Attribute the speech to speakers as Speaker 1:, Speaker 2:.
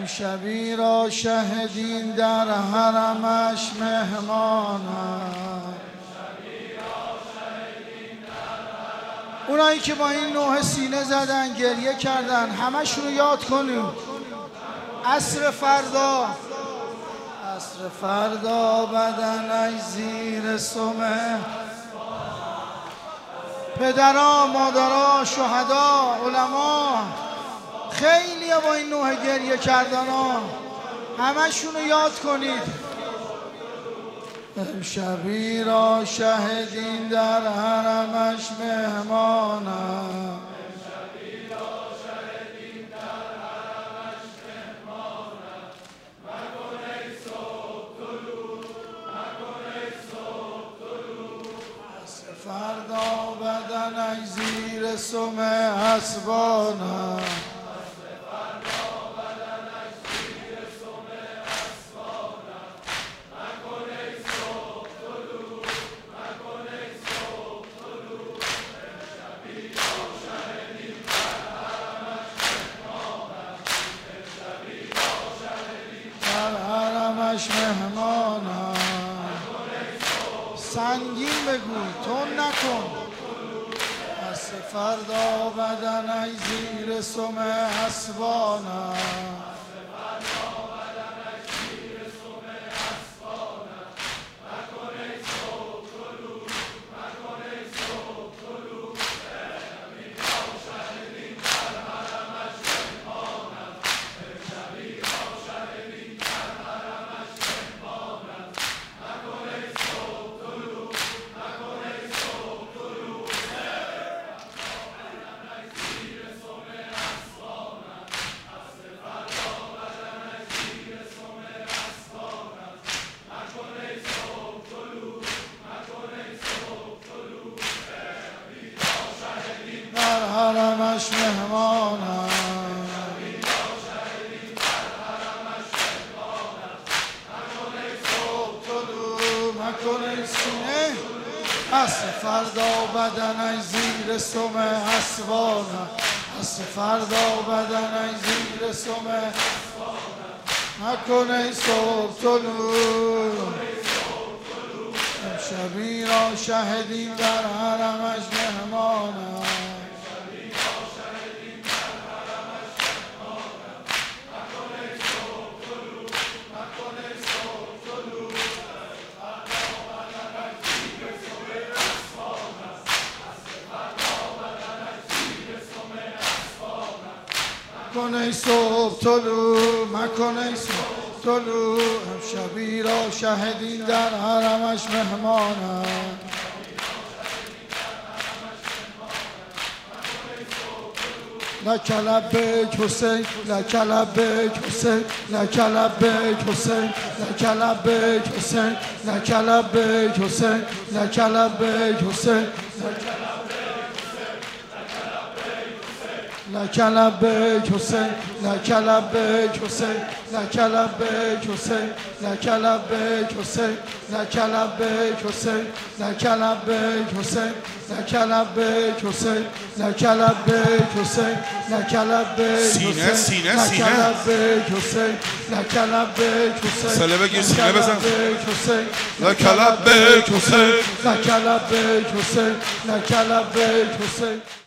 Speaker 1: امشبی را شهدین در حرمش مهمانم. اونایی که با این نوح سینه زدن گریه کردن همشون رو یاد کنیم. عصر فردا بدنش زیر سمه، پدرها، مادرها، شهدا، علما خیلی با این نوح گریه کردن ها، همشون رو یاد کنید. امشبی را شهدین در حرمش مهمانم. فردا بدنش زیر سم حسبانم. در حرمش مهمانم. سنگین بگو، تون نکن. پس فردا بدنش زیر سم حسبانم. در حرمش مهمانم. مکن ای سینه. پس فردا بدنش زیر سم حسبانم. پس فردا بدنش زیر سم مکن ای صبح طلوع. امشبی را شهدین در حرمش مهمانم. مکن ای صبح طلوع، مکن ای صبح طلوع. امشبی را شهدین در حرمش مهمانم. لک لبیک حسین، لک لبیک حسین، لک لبیک حسین، لک لبیک حسین، لک لبیک حسین، لک لبیک حسین، لک لبیک حسین، لک لبیک حسین، لک لبیک حسین، لک لبیک حسین، لک لبیک حسین، لک لبیک حسین، لک لبیک حسین، لک لبیک حسین، لک لبیک
Speaker 2: سینه سینه سینه
Speaker 1: حسین، لک لبیک حسین.
Speaker 2: سله بگیر، سینه بزن.
Speaker 1: لک لبیک حسین، لک لبیک حسین، لک لبیک حسین.